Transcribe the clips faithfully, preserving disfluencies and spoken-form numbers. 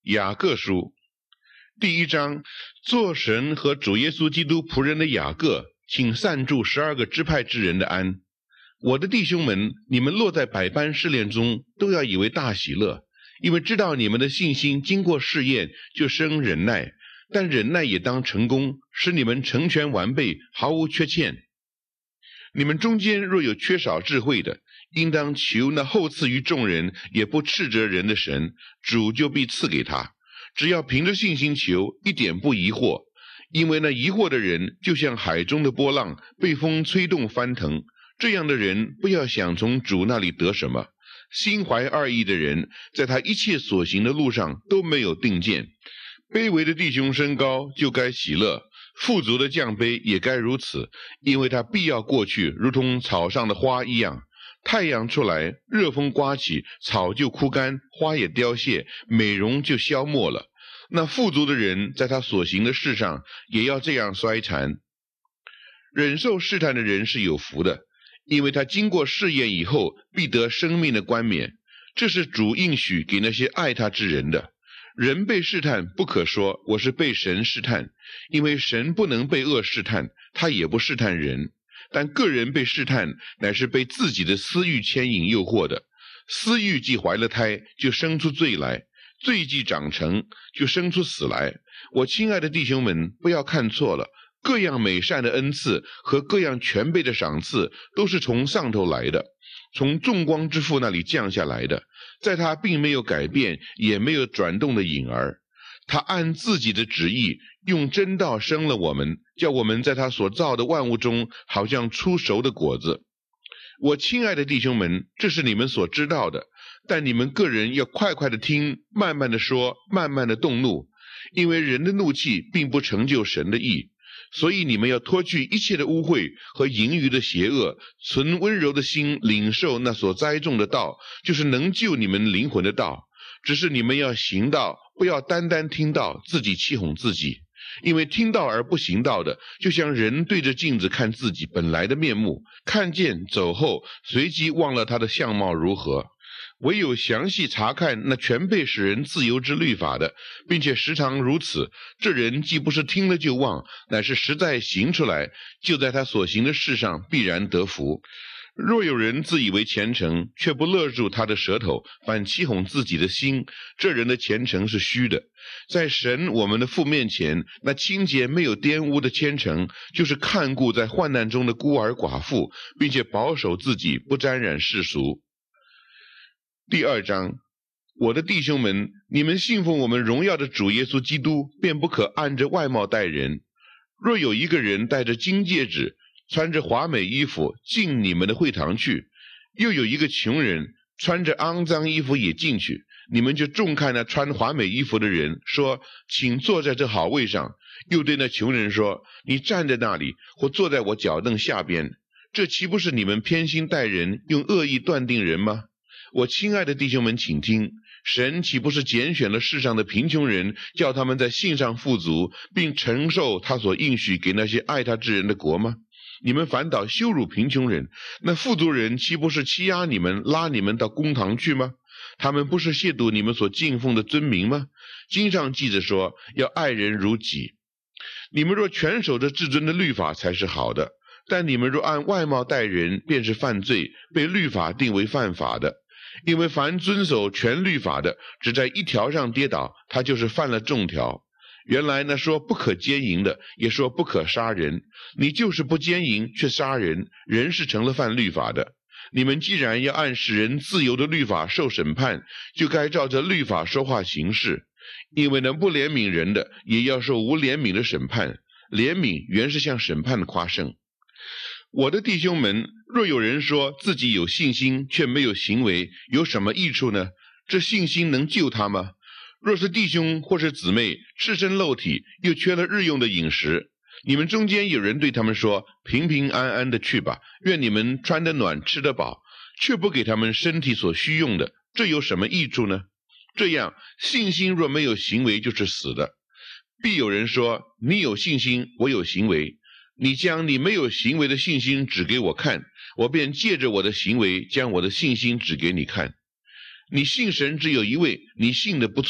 雅各书第一章，做神和主耶稣基督仆人的雅各，请散祝十二个支派之人的安。我的弟兄们，你们落在百般试炼中，都要以为大喜乐，因为知道你们的信心经过试验，就生忍耐，但忍耐也当成功，使你们成全完备，毫无缺欠。你们中间若有缺少智慧的，应当求那厚赐于众人也不斥责人的神，主就必赐给他。只要凭着信心求，一点不疑惑，因为那疑惑的人就像海中的波浪，被风吹动翻腾。这样的人不要想从主那里得什么。心怀二意的人，在他一切所行的路上都没有定见。卑微的弟兄升高，就该喜乐；富足的降卑也该如此，因为他必要过去，如同草上的花一样。太阳出来，热风刮起，草就枯干，花也凋谢，美容就消没了。那富足的人在他所行的事上也要这样衰残。忍受试探的人是有福的，因为他经过试验以后，必得生命的冠冕。这是主应许给那些爱他之人的。人被试探，不可说我是被神试探，因为神不能被恶试探，他也不试探人。但个人被试探，乃是被自己的私欲牵引诱惑的。私欲既怀了胎，就生出罪来；罪既长成，就生出死来。我亲爱的弟兄们，不要看错了，各样美善的恩赐和各样全备的赏赐，都是从上头来的，从众光之父那里降下来的。在他并没有改变，也没有转动的影儿。他按自己的旨意，用真道生了我们，叫我们在他所造的万物中，好像出熟的果子。我亲爱的弟兄们，这是你们所知道的，但你们个人要快快的听，慢慢的说，慢慢的动怒，因为人的怒气并不成就神的义。所以你们要脱去一切的污秽和盈余的邪恶，存温柔的心，领受那所栽种的道，就是能救你们灵魂的道。只是你们要行道，不要单单听到，自己欺哄自己。因为听到而不行道的，就像人对着镜子看自己本来的面目，看见走后，随即忘了他的相貌如何。唯有详细查看那全被使人自由之律法的，并且时常如此，这人既不是听了就忘，乃是实在行出来，就在他所行的事上必然得福。若有人自以为虔诚，却不勒住他的舌头，反欺哄自己的心，这人的虔诚是虚的。在神我们的父面前，那清洁没有玷污的虔诚，就是看顾在患难中的孤儿寡妇，并且保守自己不沾染世俗。第二章，我的弟兄们，你们信奉我们荣耀的主耶稣基督，便不可按着外貌待人。若有一个人戴着金戒指，穿着华美衣服进你们的会堂去，又有一个穷人穿着肮脏衣服也进去，你们就重看那穿华美衣服的人，说请坐在这好位上，又对那穷人说你站在那里，或坐在我脚凳下边，这岂不是你们偏心待人，用恶意断定人吗？我亲爱的弟兄们，请听，神岂不是拣选了世上的贫穷人，叫他们在信上富足，并承受他所应许给那些爱他之人的国吗？你们反倒羞辱贫穷人，那富足人岂不是欺压你们，拉你们到公堂去吗？他们不是亵渎你们所敬奉的尊名吗？经上记着说，要爱人如己。你们若全守着至尊的律法，才是好的，但你们若按外貌待人，便是犯罪，被律法定为犯法的。因为凡遵守全律法的，只在一条上跌倒，他就是犯了众条。原来那说不可奸淫的，也说不可杀人，你就是不奸淫却杀人，人是成了犯律法的。你们既然要按使人自由的律法受审判，就该照着律法说话行事。因为那不怜悯人的，也要受无怜悯的审判。怜悯原是向审判的夸胜。我的弟兄们，若有人说自己有信心，却没有行为，有什么益处呢？这信心能救他吗？若是弟兄或是姊妹赤身露体，又缺了日用的饮食，你们中间有人对他们说，平平安安的去吧，愿你们穿得暖，吃得饱，却不给他们身体所需用的，这有什么益处呢？这样，信心若没有行为，就是死的。必有人说，你有信心，我有行为。你将你没有行为的信心指给我看，我便借着我的行为将我的信心指给你看。你信神只有一位，你信的不错，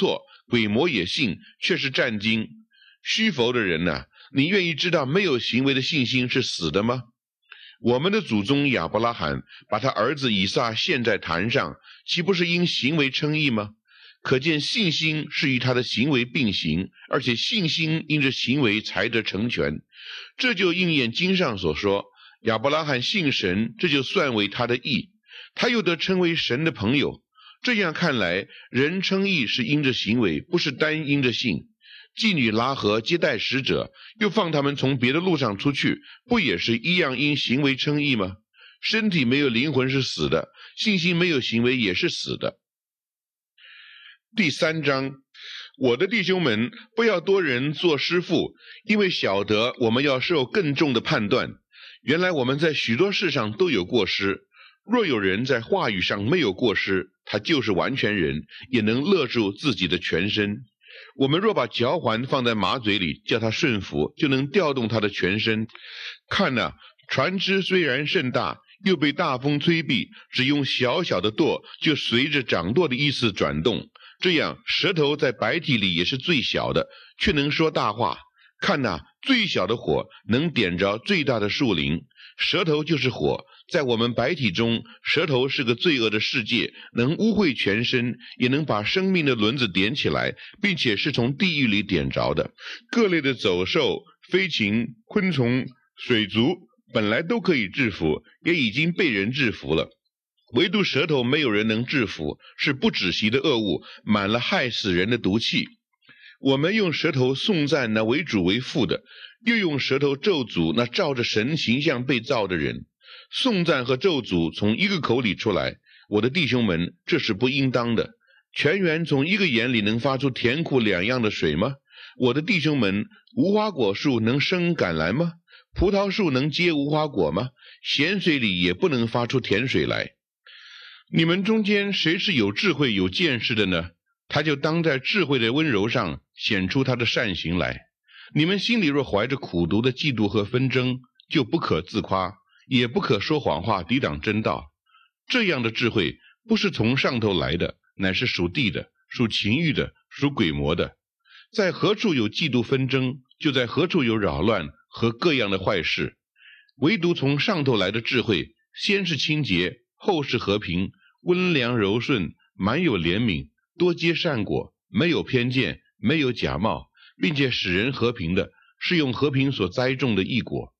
鬼魔也信，却是战惊。虚浮的人啊，你愿意知道没有行为的信心是死的吗？我们的祖宗亚伯拉罕把他儿子以撒献在坛上，岂不是因行为称义吗？可见信心是与他的行为并行，而且信心因着行为才得成全。这就应验经上所说，亚伯拉罕信神，这就算为他的义，他又得称为神的朋友。这样看来，人称义是因着行为，不是单因着信。妓女拉合接待使者，又放他们从别的路上出去，不也是一样因行为称义吗？身体没有灵魂是死的，信心没有行为也是死的。第三章，我的弟兄们，不要多人做师傅，因为晓得我们要受更重的判断。原来我们在许多事上都有过失，若有人在话语上没有过失，他就是完全人，也能勒住自己的全身。我们若把嚼环放在马嘴里，叫它顺服，就能调动它的全身。看哪，船只虽然甚大，又被大风吹避，只用小小的舵，就随着掌舵的意思转动。这样，舌头在白体里也是最小的，却能说大话。看哪，最小的火能点着最大的树林。舌头就是火，在我们白体中，舌头是个罪恶的世界，能污秽全身，也能把生命的轮子点起来，并且是从地狱里点着的。各类的走兽、飞禽、昆虫、水族本来都可以制服，也已经被人制服了，唯独舌头没有人能制服，是不止息的恶物，满了害死人的毒气。我们用舌头颂赞那为主为父的，又用舌头咒诅那照着神形象被造的人。颂赞和咒诅从一个口里出来，我的弟兄们，这是不应当的。泉源从一个眼里能发出甜苦两样的水吗？我的弟兄们，无花果树能生橄榄吗？葡萄树能结无花果吗？咸水里也不能发出甜水来。你们中间谁是有智慧有见识的呢？他就当在智慧的温柔上显出他的善行来。你们心里若怀着苦毒的嫉妒和纷争，就不可自夸，也不可说谎话抵挡真道。这样的智慧不是从上头来的，乃是属地的，属情欲的，属鬼魔的。在何处有嫉妒纷争，就在何处有扰乱和各样的坏事。唯独从上头来的智慧，先是清洁，后是和平，温良柔顺，满有怜悯，多结善果，没有偏见，没有假冒，并且使人和平的，是用和平所栽种的义果。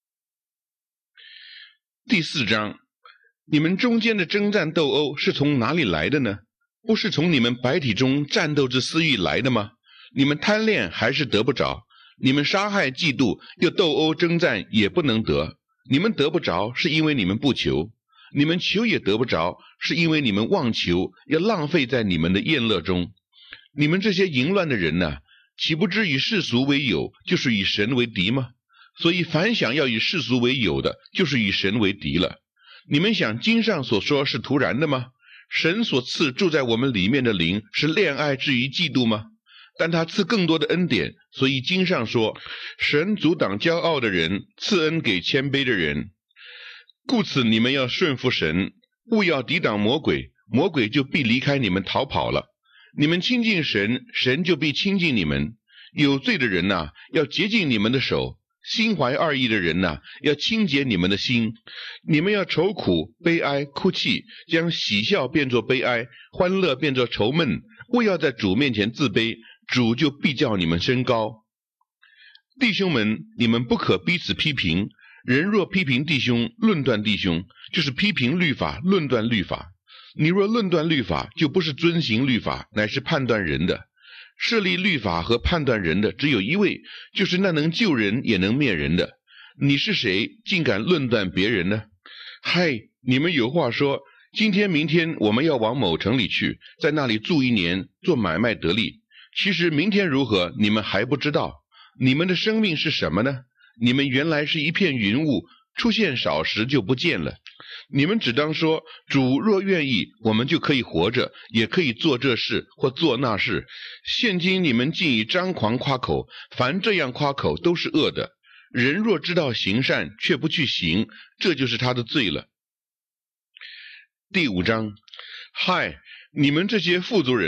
第四章，你们中间的征战斗殴是从哪里来的呢？不是从你们白体中战斗之私欲来的吗？你们贪恋还是得不着，你们杀害嫉妒又斗殴征战也不能得。你们得不着是因为你们不求，你们求也得不着，是因为你们妄求，要浪费在你们的宴乐中。你们这些淫乱的人啊，岂不知以世俗为友，就是以神为敌吗？所以凡想要以世俗为友的，就是以神为敌了。你们想经上所说是突然的吗？神所赐住在我们里面的灵，是恋爱至于嫉妒吗？但他赐更多的恩典，所以经上说，神阻挡骄傲的人，赐恩给谦卑的人。故此你们要顺服神，勿要抵挡魔鬼，魔鬼就必离开你们逃跑了。你们亲近神，神就必亲近你们。有罪的人啊，要洁净你们的手；心怀二意的人啊，要清洁你们的心。你们要愁苦、悲哀、哭泣，将喜笑变作悲哀，欢乐变作愁闷。勿要在主面前自卑，主就必叫你们升高。弟兄们，你们不可彼此批评。人若批评弟兄，论断弟兄，就是批评律法，论断律法。你若论断律法，就不是遵行律法，乃是判断人的。设立律法和判断人的只有一位，就是那能救人也能灭人的。你是谁，竟敢论断别人呢？嗨，你们有话说，今天明天我们要往某城里去，在那里住一年，做买卖得利。其实明天如何，你们还不知道。你们的生命是什么呢？你们原来是一片云雾，出现少时就不见了。你们只当说，主若愿意，我们就可以活着，也可以做这事或做那事。现今你们竟以张狂夸口，凡这样夸口都是恶的。人若知道行善，却不去行，这就是他的罪了。第五章，嗨，你们这些富足人啊，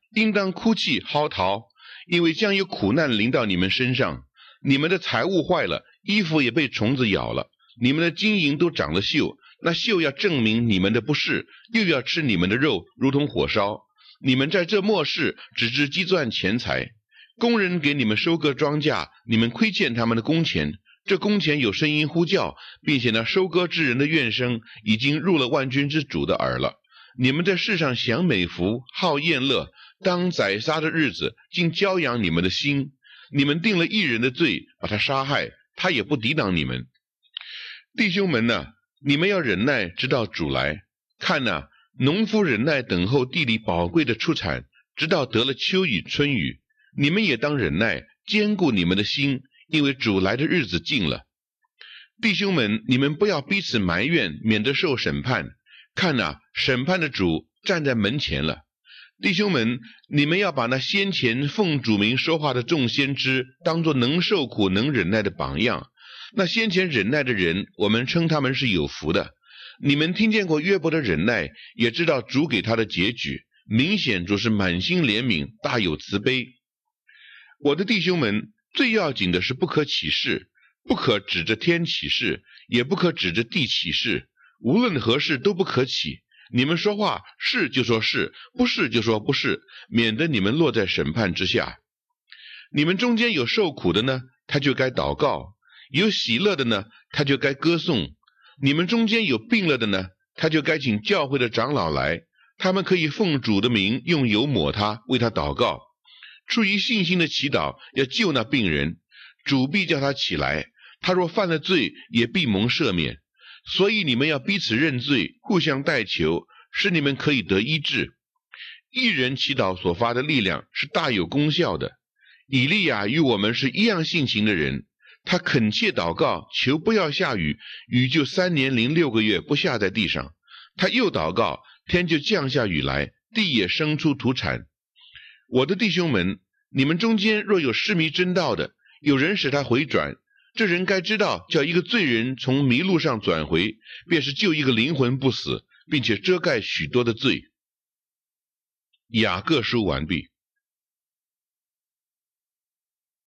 应当哭泣嚎啕，因为将有苦难临到你们身上。你们的财物坏了，衣服也被虫子咬了，你们的金银都长了锈，那锈要证明你们的不是，又要吃你们的肉，如同火烧。你们在这末世只知积赚钱财，工人给你们收割庄稼，你们亏欠他们的工钱。这工钱有声音呼叫，并且那收割之人的怨声已经入了万军之主的耳了。你们在世上享美福，好宴乐，当宰杀的日子，竟骄养你们的心。你们定了一人的罪，把他杀害，他也不抵挡你们。弟兄们哪，你们要忍耐，直到主来。看哪，农夫忍耐等候地里宝贵的出产，直到得了秋雨春雨。你们也当忍耐，坚固你们的心，因为主来的日子近了。弟兄们，你们不要彼此埋怨，免得受审判。看哪，审判的主站在门前了。弟兄们，你们要把那先前奉主名说话的众先知当作能受苦能忍耐的榜样。那先前忍耐的人，我们称他们是有福的。你们听见过约伯的忍耐，也知道主给他的结局，明显主是满心怜悯，大有慈悲。我的弟兄们，最要紧的是不可起誓，不可指着天起誓，也不可指着地起誓，无论何事都不可起。你们说话是就说是，不是就说不是，免得你们落在审判之下。你们中间有受苦的呢，他就该祷告；有喜乐的呢，他就该歌颂。你们中间有病了的呢，他就该请教会的长老来，他们可以奉主的名用油抹他，为他祷告。出于信心的祈祷，要救那病人，主必叫他起来，他若犯了罪，也必蒙赦免。所以你们要彼此认罪，互相代求，使你们可以得医治。一人祈祷所发的力量是大有功效的。以利亚与我们是一样性情的人，他恳切祷告，求不要下雨，雨就三年零六个月不下在地上。他又祷告，天就降下雨来，地也生出土产。我的弟兄们，你们中间若有失迷真道的，有人使他回转，这人该知道，叫一个罪人从迷路上转回，便是救一个灵魂不死，并且遮盖许多的罪。雅各书完毕。